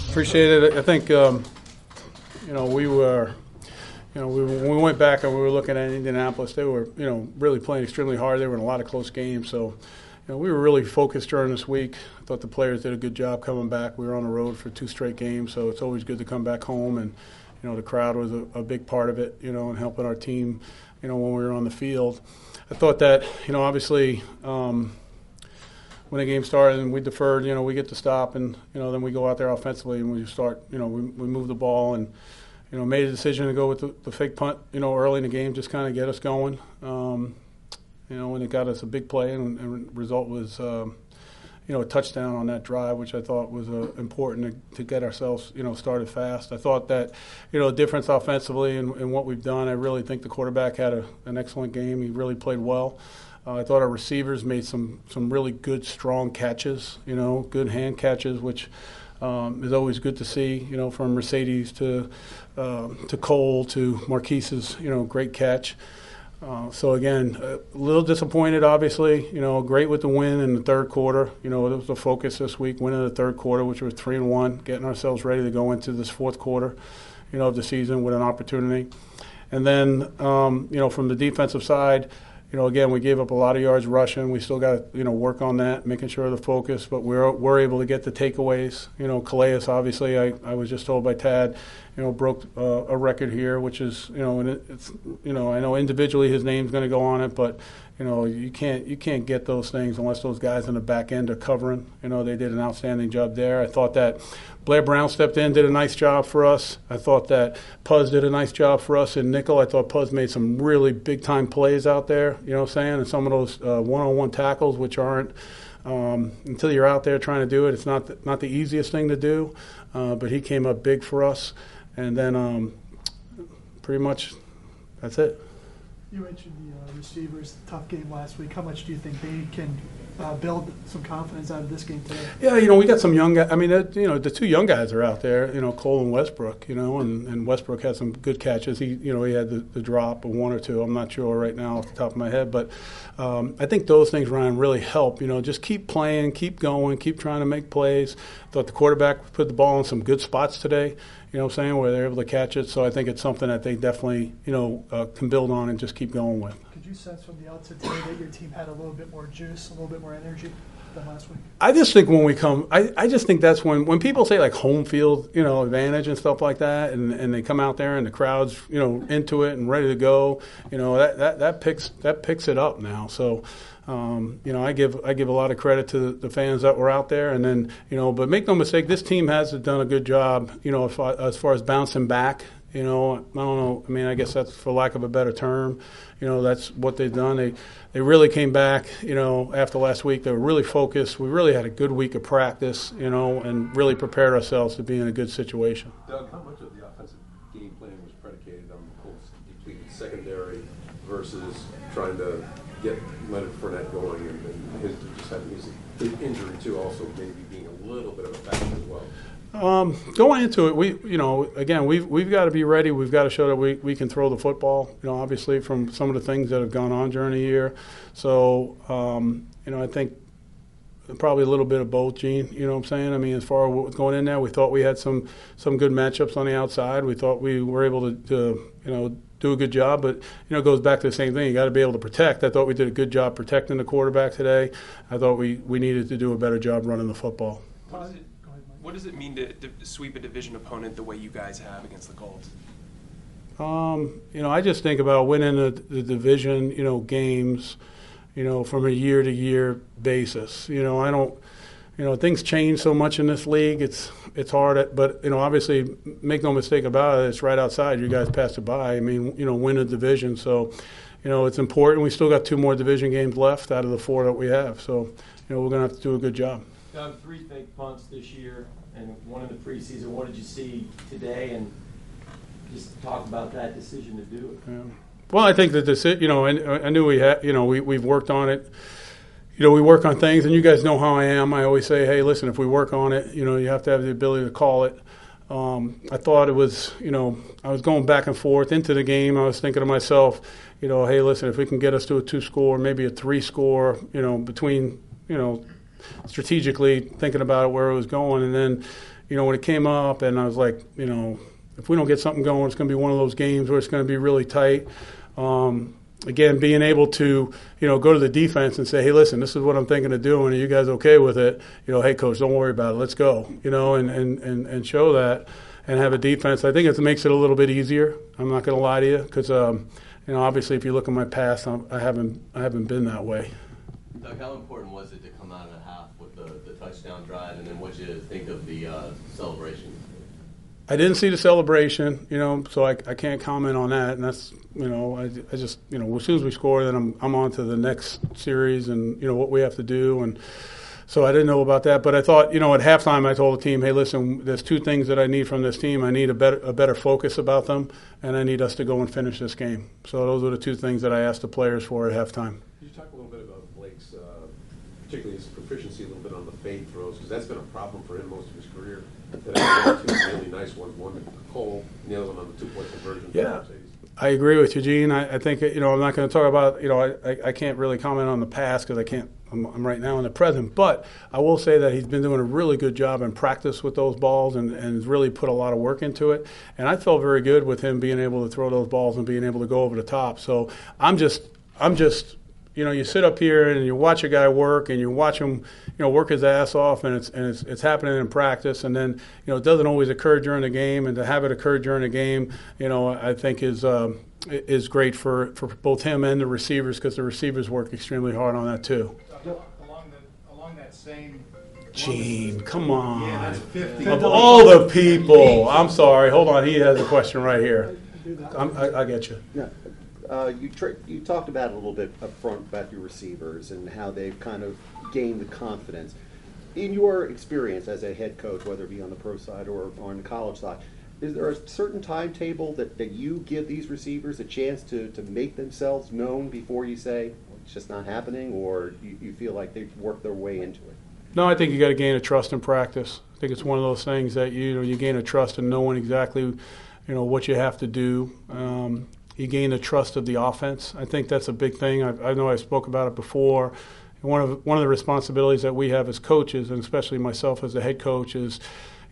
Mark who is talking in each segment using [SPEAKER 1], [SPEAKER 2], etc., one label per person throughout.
[SPEAKER 1] Appreciate it. I think, we were, when we went back and we were looking at Indianapolis, they were, really playing extremely hard. They were in a lot of close games. So, we were really focused during this week. I thought the players did a good job coming back. We were on the road for 2 straight games, so it's always good to come back home. And, the crowd was a big part of it, and helping our team, when we were on the field. I thought that, obviously, when the game started and we deferred, we get to stop and, then we go out there offensively and we start, we move the ball and, made a decision to go with the fake punt, early in the game, just kind of get us going. And it got us a big play and the result was, a touchdown on that drive, which I thought was important to get ourselves, started fast. I thought that, difference offensively and what we've done, I really think the quarterback had an excellent game. He really played well. I thought our receivers made some really good, strong catches, good hand catches, which is always good to see, from Mercedes to Cole to Marquise's, great catch. So, again, a little disappointed, obviously, great with the win in the third quarter. It was the focus this week, winning the third quarter, which was 3-1, getting ourselves ready to go into this fourth quarter, of the season with an opportunity. And then, from the defensive side, again, we gave up a lot of yards rushing. We still got to, work on that, making sure the focus. But we're able to get the takeaways. Calais, obviously, I was just told by Tad, broke a record here, which is, and it's, I know individually his name's going to go on it, but, you can't get those things unless those guys in the back end are covering. They did an outstanding job there. I thought that Blair Brown stepped in, did a nice job for us. I thought that Puz did a nice job for us in nickel. I thought Puz made some really big-time plays out there, and some of those one-on-one tackles, which aren't, until you're out there trying to do it, it's not the easiest thing to do. But he came up big for us. And then pretty much that's it.
[SPEAKER 2] You mentioned the receivers, tough game last week. How much do you think they can build some confidence out of this game today?
[SPEAKER 1] Yeah, we got some young guys. I mean, the 2 young guys are out there, Cole and Westbrook, and Westbrook had some good catches. He had the drop of 1 or 2. I'm not sure right now off the top of my head. But I think those things, Ryan, really help. Just keep playing, keep going, keep trying to make plays. I thought the quarterback put the ball in some good spots today, where they're able to catch it. So I think it's something that they definitely, can build on and just keep going with.
[SPEAKER 2] Could you sense from the outset today that your team had a little bit more juice, a little bit more energy than last week?
[SPEAKER 1] I just think when we come, I just think that's when people say like home field, advantage and stuff like that, and they come out there and the crowd's, into it and ready to go, that picks it up now. So, I give a lot of credit to the fans that were out there, and then, but make no mistake, this team has done a good job, as far as bouncing back. I don't know. I mean, I guess that's for lack of a better term. That's what they've done. They really came back, after last week. They were really focused. We really had a good week of practice, and really prepared ourselves to be in a good situation.
[SPEAKER 3] Doug, how much of the offensive game plan was predicated on the Colts depleted secondary versus trying to get Leonard Fournette going and his just having his injury too, also maybe being a little bit of a factor as well?
[SPEAKER 1] Going into it, we've got to be ready. We've got to show that we can throw the football, obviously from some of the things that have gone on during the year. So, I think probably a little bit of both, Gene, you know what I'm saying? I mean, as far as what was going in there, we thought we had some good matchups on the outside. We thought we were able to do a good job, but, it goes back to the same thing. You got to be able to protect. I thought we did a good job protecting the quarterback today. I thought we needed to do a better job running the football.
[SPEAKER 4] What does it mean to sweep a division opponent the way you guys have against the Colts?
[SPEAKER 1] I just think about winning the division, games, from a year-to-year basis. I don't, things change so much in this league. It's hard, but, obviously, make no mistake about it, it's right outside. You guys passed it by. I mean, win a division. So, it's important. We still got 2 more division games left out of the 4 that we have. So, we're going to have to do a good job.
[SPEAKER 5] Doug, 3 fake punts this year and 1 in the preseason. What did you see today? And just talk about that decision to do it.
[SPEAKER 1] Yeah. Well, I think that I knew we had, we've worked on it. We work on things, and you guys know how I am. I always say, hey, listen, if we work on it, you have to have the ability to call it. I thought it was, I was going back and forth into the game. I was thinking to myself, hey, listen, if we can get us to a 2-score, maybe a 3-score, between, strategically thinking about it, where it was going. And then, when it came up, and I was like, if we don't get something going, it's going to be one of those games where it's going to be really tight. Again, being able to, go to the defense and say, hey, listen, this is what I'm thinking of doing. Are you guys okay with it? Hey, coach, don't worry about it. Let's go, and show that and have a defense. I think it makes it a little bit easier. I'm not going to lie to you because, obviously if you look at my past, I haven't been that way.
[SPEAKER 6] Doug, how important was it to come out of the half with the touchdown drive, and then what you think of the celebration?
[SPEAKER 1] I didn't see the celebration, so I can't comment on that. And that's, I just, as soon as we score, then I'm on to the next series and, what we have to do. And so I didn't know about that. But I thought, at halftime I told the team, hey, listen, there's two things that I need from this team. I need a better focus about them, and I need us to go and finish this game. So those were the two things that I asked the players for at halftime.
[SPEAKER 3] Could you talk a little bit about Blake's, particularly his proficiency a little bit on the fade throws, because that's been a problem for him most of his career. That two really nice ones, one to Cole, and the other one on the 2-point conversion.
[SPEAKER 1] Yeah, I agree with you, Gene. I think, I'm not going to talk about, I can't really comment on the past because I'm right now in the present. But I will say that he's been doing a really good job in practice with those balls and really put a lot of work into it. And I felt very good with him being able to throw those balls and being able to go over the top. So I'm just you sit up here and you watch a guy work and you watch him, work his ass off, and it's happening in practice, and then it doesn't always occur during the game, and to have it occur during the game, I think is great for both him and the receivers, because the receivers work extremely hard on that too.
[SPEAKER 7] Along that same.
[SPEAKER 1] Gene, come on.
[SPEAKER 7] Yeah, that's 50.
[SPEAKER 1] Of all the people, I'm sorry. Hold on, he has a question right here. I get you.
[SPEAKER 8] Yeah. You talked about it a little bit up front about your receivers and how they've kind of gained the confidence. In your experience as a head coach, whether it be on the pro side or on the college side, is there a certain timetable that you give these receivers a chance to make themselves known before you say, well, it's just not happening, or you feel like they've worked their way into it?
[SPEAKER 1] No, I think you got to gain a trust in practice. I think it's one of those things that you gain a trust in knowing exactly what you have to do. You gain the trust of the offense. I think that's a big thing. I know I spoke about it before. One of the responsibilities that we have as coaches, and especially myself as the head coach, is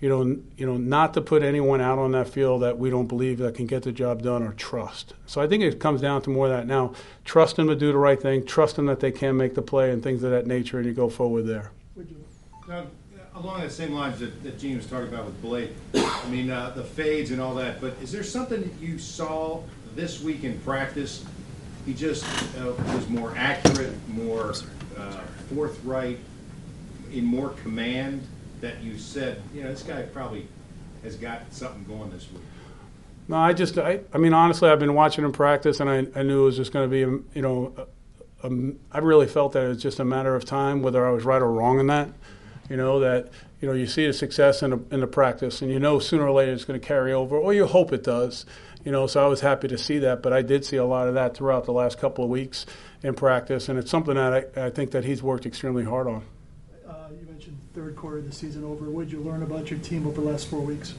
[SPEAKER 1] not to put anyone out on that field that we don't believe that can get the job done, or trust. So I think it comes down to more of that now. Trust them to do the right thing. Trust them that they can make the play and things of that nature, and you go forward there.
[SPEAKER 7] Now, along the same lines that Gene was talking about with Blake, I mean, the fades and all that, but is there something that you saw this week in practice? He just was more accurate, more forthright, in more command, that you said, this guy probably has got something going this week?
[SPEAKER 1] No, I mean, honestly, I've been watching him practice, and I knew it was just going to be, I really felt that it was just a matter of time, whether I was right or wrong in that. You see the success in the practice, and sooner or later it's going to carry over, or you hope it does. So I was happy to see that, but I did see a lot of that throughout the last couple of weeks in practice, and it's something that I think that he's worked extremely hard on.
[SPEAKER 2] You mentioned third quarter of the season over. What did you learn about your team over the last 4 weeks?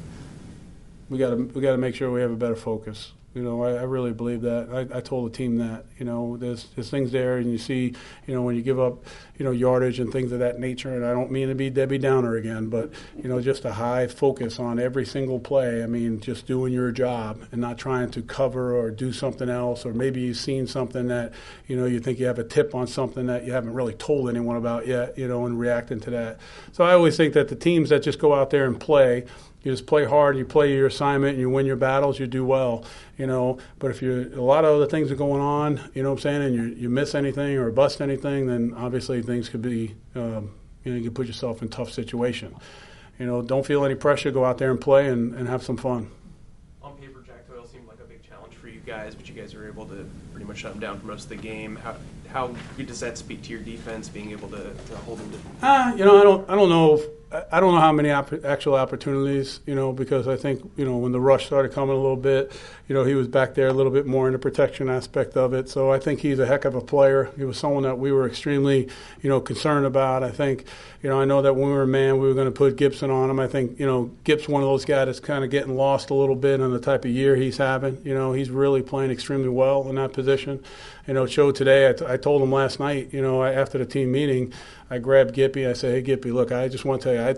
[SPEAKER 1] We got to make sure we have a better focus. I really believe that. I told the team that. There's things there, and you see, when you give up, yardage and things of that nature. And I don't mean to be Debbie Downer again, but just a high focus on every single play. I mean, just doing your job and not trying to cover or do something else, or maybe you've seen something that you think you have a tip on something that you haven't really told anyone about yet. And reacting to that. So I always think that the teams that just go out there and play. You just play hard, you play your assignment, and you win your battles, you do well, But if a lot of other things are going on, and you miss anything or bust anything, then obviously things could be, you can put yourself in a tough situation. Don't feel any pressure, go out there and play and have some fun.
[SPEAKER 4] On paper, Jack Doyle seemed like a big challenge for you guys, but you guys were able to pretty much shut him down for most of the game. How good does that speak to your defense, being able to hold him to?
[SPEAKER 1] I don't know. I don't know how many actual opportunities, because I think, when the rush started coming a little bit, he was back there a little bit more in the protection aspect of it. So I think he's a heck of a player. He was someone that we were extremely, concerned about. I think, I know that when we were man, we were going to put Gibson on him. I think, Gip's one of those guys that's kind of getting lost a little bit on the type of year he's having. He's really playing extremely well in that position. It showed today. I told him last night, after the team meeting, I grabbed Gippy. I said, hey, Gippy, look, I just want to tell you,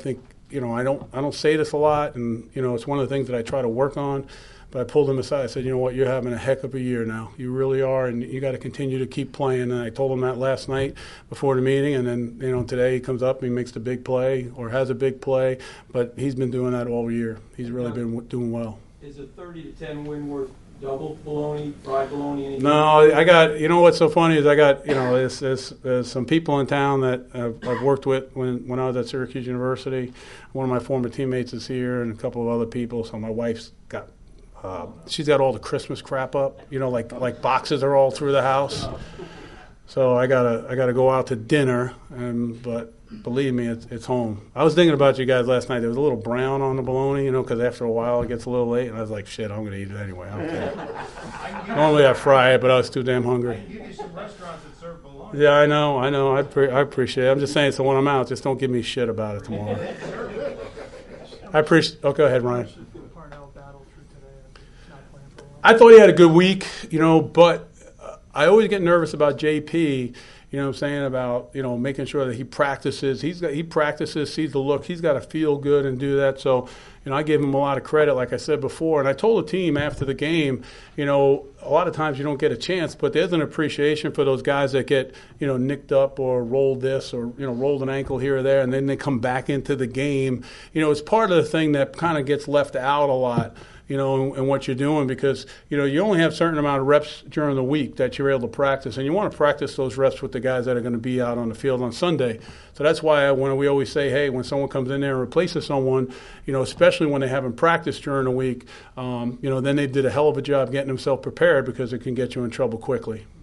[SPEAKER 1] I don't say this a lot, and it's one of the things that I try to work on. But I pulled him aside. I said, you know what, you're having a heck of a year now. You really are, and you got to continue to keep playing. And I told him that last night before the meeting, and then today he comes up and he makes the big play or has a big play. But he's been doing that all year. He's really been doing well.
[SPEAKER 5] Is a 30-10 win worth double bologna, fried bologna? Anything?
[SPEAKER 1] No, I got. What's so funny is I got. There's some people in town that I've worked with when I was at Syracuse University. One of my former teammates is here, and a couple of other people. So my wife's got. She's got all the Christmas crap up, like boxes are all through the house. So I gotta go out to dinner, but believe me, it's home. I was thinking about you guys last night. There was a little brown on the bologna, because after a while it gets a little late, and I was like, shit, I'm gonna eat it anyway. I don't care. Normally I fry it, but I was too damn hungry.
[SPEAKER 7] I can give you some restaurants that serve bologna.
[SPEAKER 1] Yeah, I know. I appreciate it. I'm just saying, so when I'm out, just don't give me shit about it tomorrow. I appreciate. Oh, go ahead, Ryan.
[SPEAKER 2] Parnell battled through today and not playing for a while.
[SPEAKER 1] I thought he had a good week, but I always get nervous about JP, about, making sure that he practices. He practices, sees the look. He's got to feel good and do that. So, I gave him a lot of credit, like I said before. And I told the team after the game, a lot of times you don't get a chance, but there's an appreciation for those guys that get, nicked up or rolled this or, rolled an ankle here or there, and then they come back into the game. It's part of the thing that kind of gets left out a lot. And what you're doing, because, you only have a certain amount of reps during the week that you're able to practice, and you want to practice those reps with the guys that are going to be out on the field on Sunday. So that's why when we always say, hey, when someone comes in there and replaces someone, especially when they haven't practiced during the week, then they did a hell of a job getting themselves prepared, because it can get you in trouble quickly.